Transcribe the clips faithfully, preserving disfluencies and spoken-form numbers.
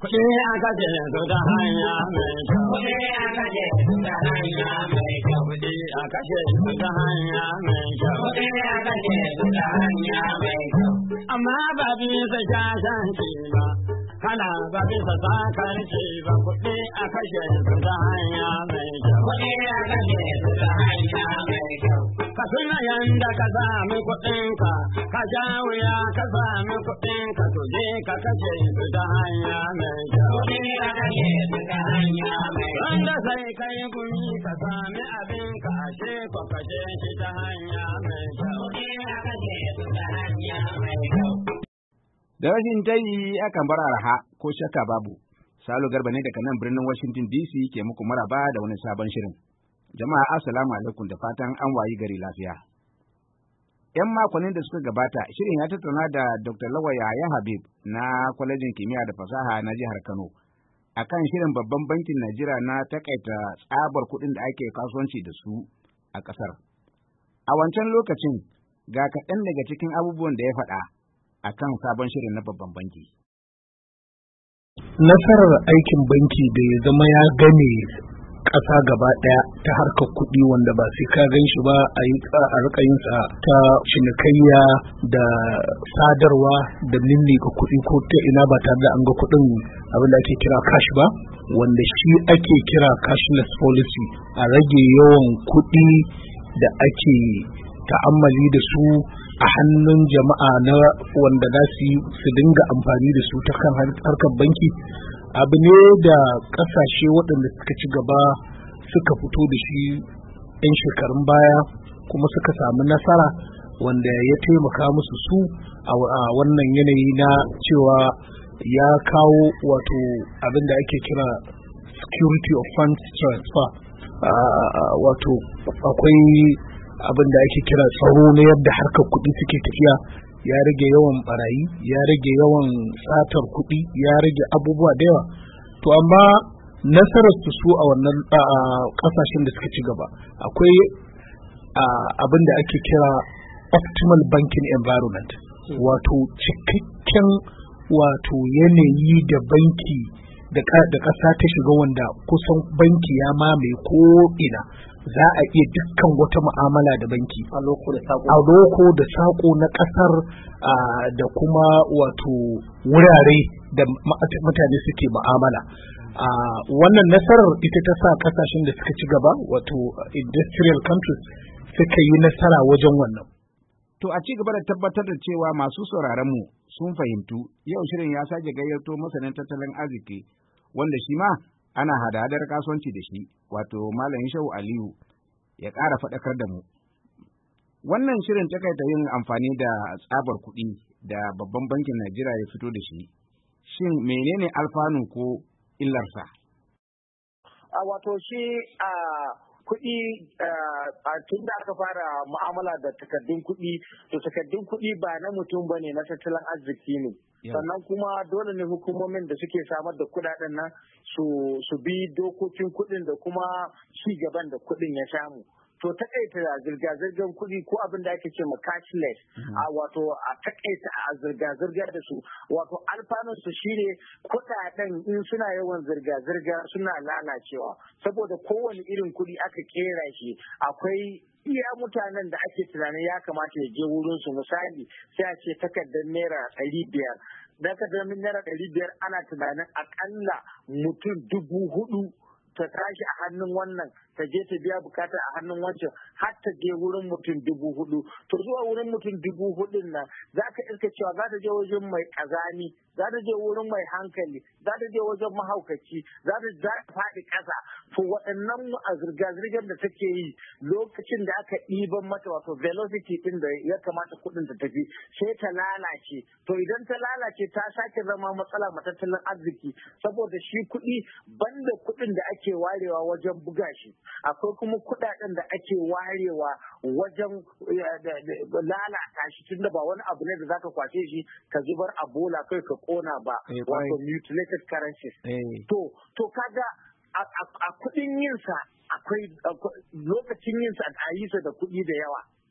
Kuɗi a kashe su ta hanya mai kyau. Kuɗi a kashe su ta hanya mai kyau. Kuɗi a kashe su ta hanya mai kyau. Kuɗi a kashe su ta hanya mai kyau. Amma ba bisa shashanci ba, kana ba bisa sakarci ba. Kuɗi a kashe su ta hanya mai kyau. Kuɗi a kashe su ta hanya mai kyau. Ka tuna yanda ka sami kuɗinka, ka sha wuya ka sami kuɗinka, to je ka kashe su ta hanya mai kyau. Kuɗi a kashe su ta hanya mai kyau. Wanda sai kai gumi ka sami abinka, ashe ko kashe shi ta hanya mai kyau. Kuɗi a kashe su ta hanya mai kyau. Da rashin tayi akan bar arha ko shakka babu. Salo Garba ne daga nan birnin Washington D C ke muku maraba da wani sabon shirin. Jama'a assalamu alaikum da fatan an wayi gari lafiya. ‘Yan makonnin da suka gabata, shirin ya tattauna da Doctor Lawal Yahaya Habib na Kwalejin Kimiyya da Fasaha na Jihar Kano akan shirin babban bankin Najeriya na takaita tsabar kuɗin da ake kasuwanci da su a ƙasar. A wancan lokacin ga kaɗan daga cikin abubuwan da ya faɗa akan sabon shirin na babban banki. Nasarar aikin banki da ya zama ya game ƙasa gaba ɗaya ta harkar kuɗi wanda ba sai ka gan shi ba a yi a rika yin sa ta cinikayya da sadarwa da ga kuɗi ko ta ina ba tare da an ga kuɗin abin da ake kira cash ba, wanda shi ake kira cashless policy, a rage yawan kuɗi da ake ta'ammali da su a hannun jama'a na wanda za su su dinga amfani da su ta kan harkar banki. Abu ne da kasashe waɗanda suka ci gaba suka fito da shi 'yan shekarun baya kuma suka samu nasara, wanda ya taimaka musu su a wannan yanayi na cewa ya kawo wato abin da ake kira security of funds transfer, wato akwai abin da ake kira tsaro na yadda harkar kuɗi suke tafiya. Ya rage yawan barayi, ya rage yawan satar kuɗi, ya rage abubuwa da yawa. To amma nasarar su su a wannan kasashen da suka ci gaba akwai abin da ake kira optimal banking environment, wato cikakken wato yanayi da banki da ƙasa ta shiga wanda kusan banki ya mamaye ko ina. Za a iya dukkan wata mu'amala da banki a loko da sako na kasar da kuma wato wurare da mutane suke mu'amala. Wannan nasarar ita ta sa kasashen da suka ci gaba wato industrial countries suka yi nasara wajen wannan. To a ci gaba da tabbatar da cewa masu sauraron mu sun fahimtu, yau shirin ya sake gayyato masanin tattalin arziki wanda shi ma ana hada-hadar kasuwanci da shi, wato Malam Shehu Aliyu, ya ƙara faɗakar da mu. Wannan shirin takaita yin amfani da tsabar kuɗi da babban bankin Najeriya ya fito da shi, shin menene alfanu ko illarsa? A wato shi a kuɗi a tun da aka fara mu'amala da takardun kuɗi, to takardun kuɗi ba na mutum ba ne, na tattalin arziki ne. Sannan kuma dole ne hukumomin da suke samar da kuɗaɗen nan su bi dokokin kuɗin da kuma ci gaban da kuɗin ya samu. To takaita zirga-zirgar kuɗi ko abin da ake ce ma cashless, a wato a takaita a zirga-zirga da su, wato alfanun su shine kuɗaɗen in suna yawan zirga-zirga suna lalacewa, saboda kowane irin kuɗi aka kera shi akwai iya mutanen da ake tunanin ya kamata ya je wurin su. Misali sai a ce takardar naira ɗari biyar, takardar naira ɗari biyar ana tunanin akalla mutum dubu hudu ta tashi a hannun wannan, ta je ta biya bukata a hannun wancan, har ta je wurin mutum dubu hudu. To zuwa wurin mutum dubu hudun nan za ka iska cewa za ta je wajen mai kazani, za ta je wurin mai hankali, za ta je wajen mahaukaci, za ta faɗi ƙasa. To waɗannan a zirga-zirgar da take yi lokacin da aka ɗiban mata wato velocity ɗin da ya kamata kuɗin ta tafi sai ta lalace. To idan ta lalace ta sake zama matsala ma tattalin arziki, saboda shi kuɗi banda kuɗin da ake warewa wajen buga shi, akwai kuma kuɗaɗen da ake warewa wajen lalata shi, tunda ba wani abu ne da zaka kwace shi ka zubar a bola kai ka kona ba, wato mutilated currencies. To to kaga a kuɗin yinsa akwai lokacin yinsa a yi sa da kuɗi da yawa,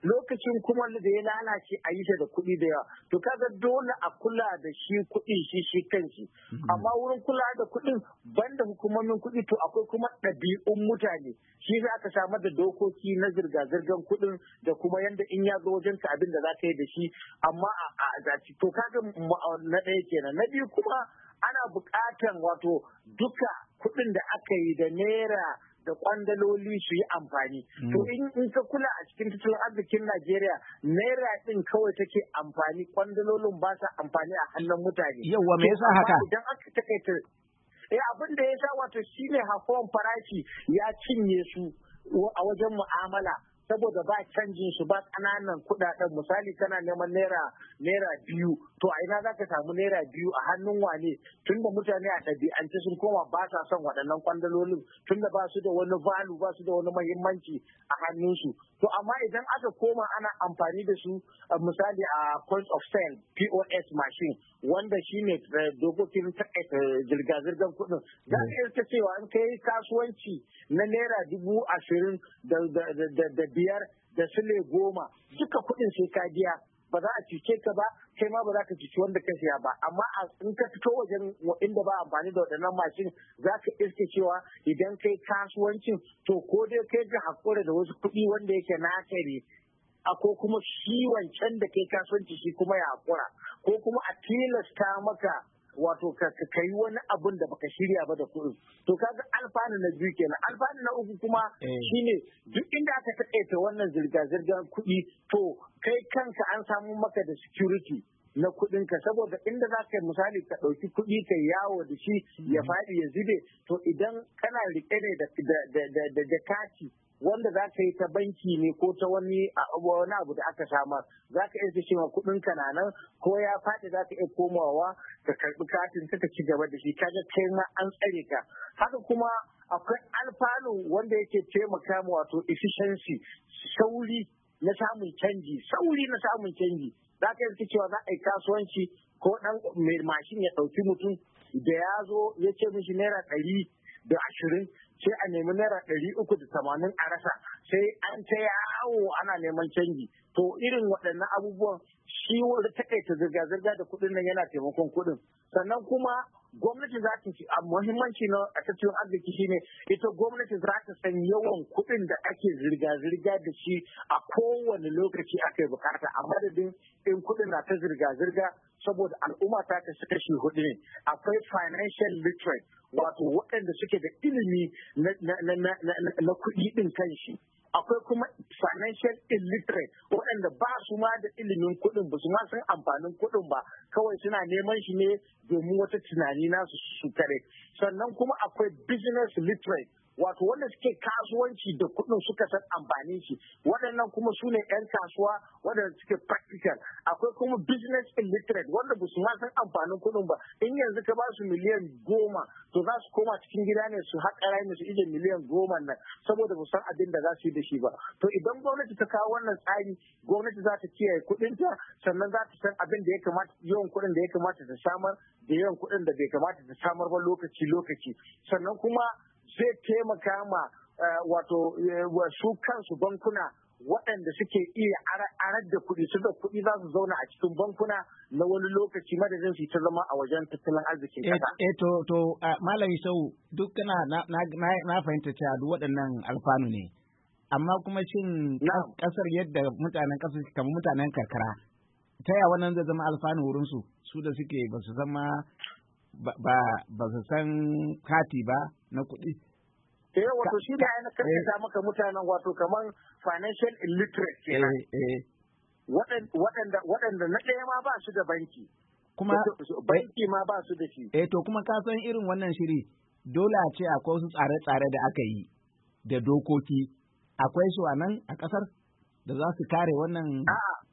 lokacin kuma da ya lalace a yi ta da kuɗi da yawa to kaga dole a kula da shi kuɗi shi shi kanshi amma wurin kula da kuɗin banda hukumomin kuɗi to akwai kuma ɗabi'un mutane shi za ka samar da dokoki na zirga-zirgar kuɗin da kuma yanda in ya zo wajen ka abin da za ka yi da shi amma a zaci to kaga na ɗaya kenan na biyu kuma ana buƙatan wato duka kuɗin da aka yi da naira da kwandaloli su yi amfani. To in ka kula a cikin tattalin arzikin Najeriya naira din kawai take amfani kwandalolin ba sa amfani a hannun mutane. Yawwa me yasa haka? Idan aka takaita eh abin da ya sa wato shine hakuwan farashi ya cinye su a wajen mu'amala. Saboda ba canjin su ba ƙananan kuɗaɗen misali kana neman naira naira biyu to a ina zaka samu naira biyu a hannun wane tunda mutane a ɗabi'ance sun koma ba sa son waɗannan kwandalolin tunda ba su da wani value ba su da wani muhimmanci a hannun su to amma idan aka koma ana amfani da su misali a point of sale P O S machine wanda shine dokokin takaita zirga-zirgar kuɗin za ka iya cewa in kai kasuwanci na naira dubu ashirin da da biyar da sule goma duka kuɗin sai ka biya ba za a cuce ka ba kai ma ba za ka cuci wanda ka siya ba amma in ka fito wajen inda ba amfani da waɗannan mashin za ka iske cewa idan kai kasuwancin to ko dai kai ga hakura da wasu kuɗi wanda yake naka ne ko kuma shi wancan da kai kasuwanci shi kuma ya hakura ko kuma a tilasta maka wato ka yi wani abun da baka shirya ba da kuɗin to kaga alfanu na biyu kenan alfanu na uku kuma shine duk inda aka taƙaita wannan zirga-zirgar kuɗi to kai kanka an samu maka da security na kuɗin ka saboda inda za ka misali ka ɗauki kuɗi ka yawo da shi ya faɗi ya zube to idan kana riƙe ne da kati wanda za ka yi ta banki ne ko ta wani wani abu da aka samar za ka iya cewa kuɗin ka na nan ko ya faɗi za ka iya komawa ka karɓi katin ka ci gaba da shi kaga kai ma an tsare ka haka kuma akwai alfanu wanda yake taimaka ma wato efficiency sauri na samun canji sauri na samun canji za ka iya cewa za a yi kasuwanci ko ɗan mai mashin ya ɗauki mutum da ya zo ya ce mishi naira ɗari da ashirin sai a nemi naira ɗari uku da tamanin a rasa sai an ta yawo ana neman canji to irin waɗannan abubuwan shi wani takaita zirga-zirga da kuɗin nan yana taimakon kuɗin sannan kuma gwamnati za ta ci a muhimmanci na a tattalin arziki shine ita gwamnati za ta san yawan kuɗin da ake zirga-zirga da shi a kowane lokaci aka yi bukata a madadin in kuɗin na ta zirga-zirga saboda al'umma ta kashi kashi hudu ne akwai financial literate wato waɗanda suke da ilimi na kuɗi ɗin kanshi akwai kuma financial illiterate waɗanda ba su ma da ilimin kuɗin ba su ma san amfanin kuɗin ba kawai suna neman shi ne domin wata tunani nasu su kare sannan kuma akwai business literate wato wanda suke kasuwanci da kuɗin suka san amfanin shi waɗannan kuma su ne 'yan kasuwa waɗanda suke practical akwai kuma business illiterate wanda ba su ma san amfanin kuɗin ba in yanzu ka ba su miliyan goma to za su koma cikin gida ne su haƙa rami su ije miliyan goma nan saboda ba san abin da za su yi da shi ba to idan gwamnati ta kawo wannan tsari gwamnati za ta kiyaye kuɗinta sannan za ta san abin da ya kamata yawan kuɗin da ya kamata ta samar da yawan kuɗin da bai kamata ta samar ba lokaci lokaci sannan kuma zai taimaka ma wato su kansu bankuna waɗanda suke iya arar da kuɗi su da kuɗi za su zauna a cikin bankuna na wani lokaci madadin su ta zama a wajen tattalin arzikin ƙasa. Eh to to Malam Isau duk kana na fahimta cewa duk waɗannan alfanu ne amma kuma shin ƙasar yadda mutanen ƙasar kamar mutanen karkara ta yaya wannan zai zama alfanu wurin su su da suke ba su zama ba ba su san kati ba na kuɗi. Eh wato shi da na karkata maka mutanen wato kamar financial illiterate kenan. Waɗanda waɗanda na ɗaya ma ba su da banki. Kuma banki ma ba su da shi. Eh to kuma ka san irin wannan shiri dole a ce akwai wasu tsare-tsare da aka yi da dokoki akwai su a nan a ƙasar da za su kare wannan. A'a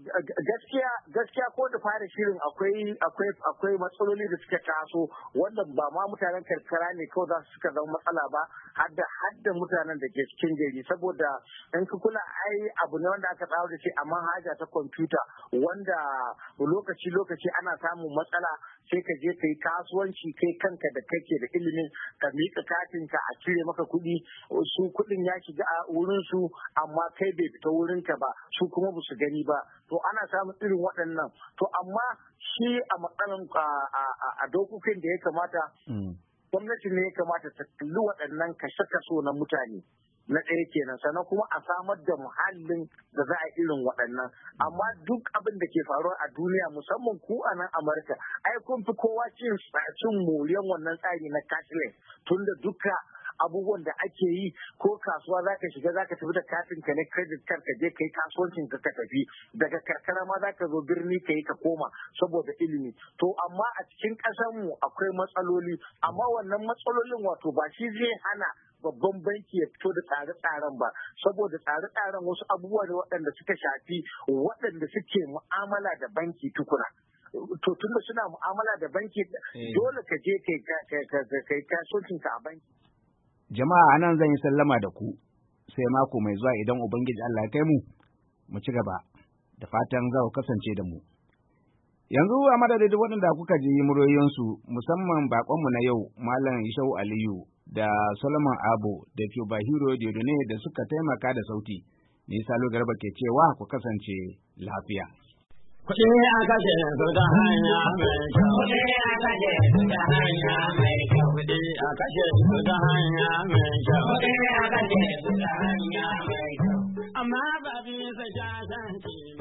gaskiya gaskiya ko da fara shirin akwai akwai akwai matsaloli da suka taso wanda ba ma mutanen karkara ne kawai za su suka zama matsala ba har da har da mutanen da ke cikin gari saboda in ka kula ai abu ne wanda aka tsaro da shi a manhaja ta kwamfuta wanda lokaci lokaci ana samun matsala sai ka je ka yi kasuwanci kai kanka da kake da ilimin ka miƙa katinka a cire maka kuɗi su kuɗin ya shiga a wurin su amma kai bai fita wurin ka ba su kuma ba su gani ba to ana samun irin waɗannan to amma shi a matsalan a dokokin da ya kamata gwamnati ne ya kamata ta kalli waɗannan kashe-kaso na mutane na ɗaya kenan sannan kuma a samar da muhallin da za a irin waɗannan amma duk abin da ke faruwa a duniya musamman ku a nan Amurka ai kun fi kowa cin cin moriyan wannan tsari na cashless tunda duka abubuwan da ake yi ko kasuwa za ka shiga za ka tafi da katin ka na credit card ka je ka yi kasuwancin ka tafi daga karkara ma za ka zo birni ka yi ka koma saboda ilimi to amma a cikin ƙasarmu akwai matsaloli amma wannan matsalolin wato ba shi zai hana babban banki ya fito da tsare-tsaren ba saboda tsare-tsaren wasu abubuwa da waɗanda suka shafi waɗanda suke mu'amala da banki tukuna to tunda suna mu'amala da banki dole ka je kai kasuwancin ka a banki. Jama'a anan zan yi sallama da ku sai mako mai zuwa idan Ubangiji Allah ya kai mu mu ci gaba da fatan za ku kasance da mu. Yanzu a madadin waɗanda kuka ji muryoyinsu musamman baƙonmu na yau Malam Ishau Aliyu da Solomon Abo da Tubahiro Diodone da suka taimaka da sauti, ni Salo Garba ke cewa ku kasance lafiya. Kuɗi a kashe su ta hanya mai kyau. Kuɗi a kashe su ta hanya mai kyau. Kuɗi a kashe su ta hanya mai kyau. Kuɗi a kashe su ta hanya mai kyau. Amma ba bisa shashanci